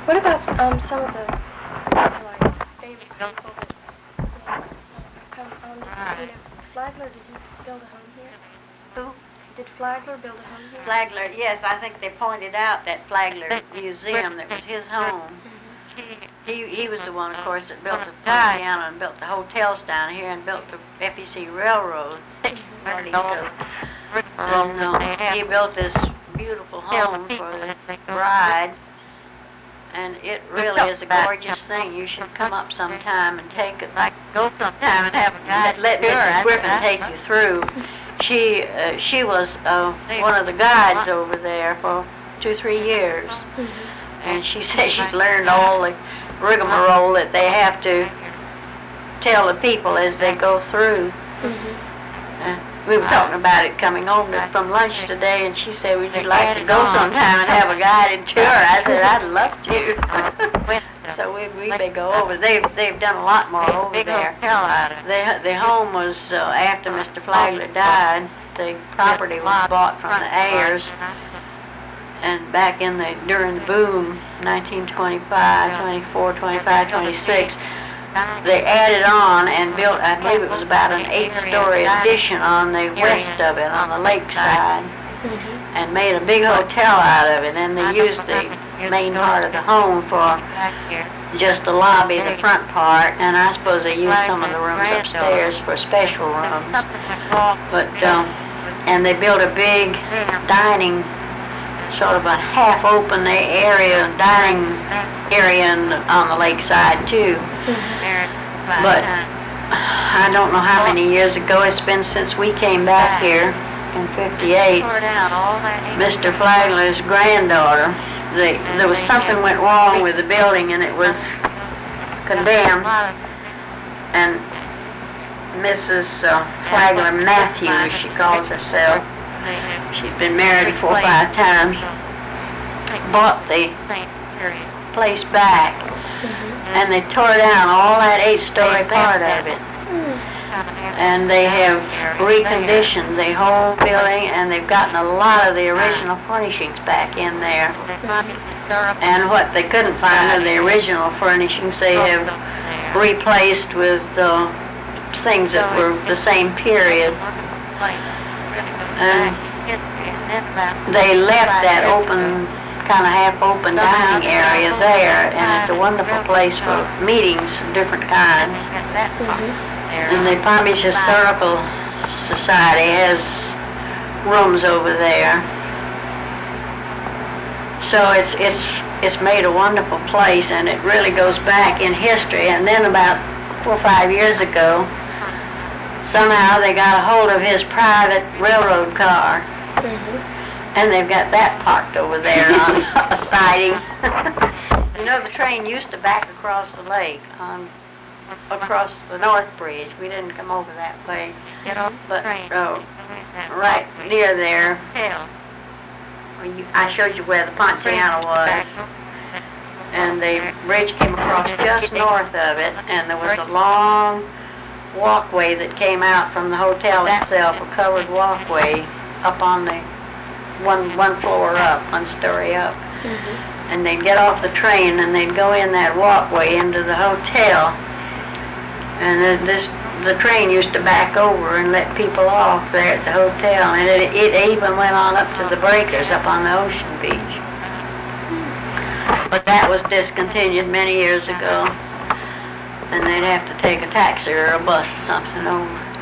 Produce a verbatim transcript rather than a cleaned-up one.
What about um some of the like famous people that you know, come um you know Flagler? Did he build a home here? Who? Did Flagler build a home here? Flagler, yes, I think they pointed out that Flagler Museum that was his home. Mm-hmm. He he was the one, of course, that built the Poinciana and built the hotels down here and built the F E C Railroad. Mm-hmm. And uh, he built this beautiful home for the bride. And it really is a gorgeous thing. You should come up sometime and take it. Like go sometime and have a guide. Let, let Missus Griffin take you through. She uh, she was uh, one of the guides over there for two, three years. Mm-hmm. And she said she's learned all the rigmarole that they have to tell the people as they go through. Mm-hmm. Uh, we were talking about it coming home to, from lunch today, and she said, would you like to go sometime and have a guided tour? I said, I'd love to. So we we may go over. They've, they've done a lot more over there. The, the home was, uh, after Mister Flagler died, the property was bought from the heirs, and back in the, during the boom, nineteen twenty-five, twenty-four, twenty-five, twenty-six, they added on and built, I believe it was about an eight-story addition on the west of it, on the lakeside, Mm-hmm. and made a big hotel out of it. And they used the main part of the home for just the lobby, the front part, and I suppose they used some of the rooms upstairs for special rooms. But, um, and they built a big dining, sort of a half-open area, dining area in, on the lakeside too. But I don't know how many years ago it's been since we came back here in fifty-eight. Mister Flagler's granddaughter, they, there was something went wrong with the building and it was condemned. And Missus Uh, Flagler Matthews, she calls herself, she's been married four or five times, bought the place back. Mm-hmm. And they tore down all that eight-story part of it. And they have reconditioned the whole building, and they've gotten a lot of the original furnishings back in there. And what they couldn't find of the original furnishings, they have replaced with uh, things that were the same period. And they left that open, kind of half-open dining area there, and it's a wonderful place for meetings of different kinds. Mm-hmm. And the Palm Beach Historical Society has rooms over there. So it's it's it's made a wonderful place, and it really goes back in history. And then about four or five years ago, somehow they got a hold of his private railroad car. Mm-hmm. And they've got that parked over there on a siding. You know, the train used to back across the lake, on, across the North Bridge. We didn't come over that way. But uh, right near there, where you, I showed you where the Poinciana was. And the bridge came across just north of it, and there was a long walkway that came out from the hotel itself, a covered walkway up on the one one floor up, one story up. Mm-hmm. And they'd get off the train and they'd go in that walkway into the hotel. And then this the train used to back over and let people off there at the hotel, and it, it even went on up to the breakers up on the ocean beach. But that was discontinued many years ago, and they'd have to take a taxi or a bus or something over.